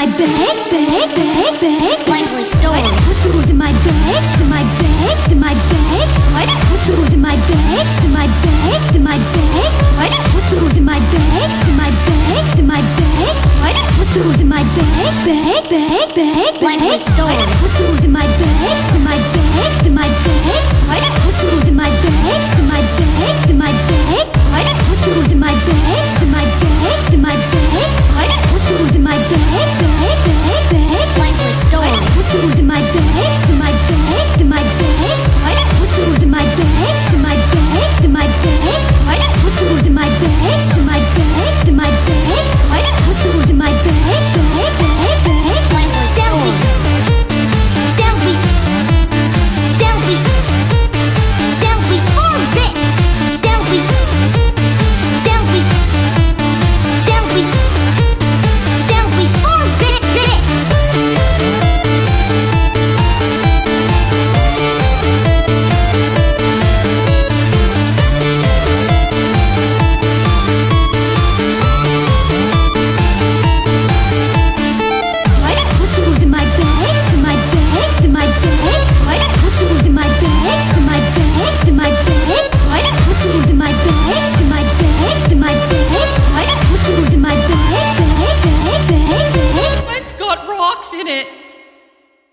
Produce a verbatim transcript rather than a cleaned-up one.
my bag, bag, bag, bag. Likely stolen. Put those in my bag, in my bag, in my bag. What? Put those in my bag, in my bag, in my bag. What? Put those in my bag, in my bag, in my bag. What? Put those in my bag, bag, bag, bag, bag. Likely stolen.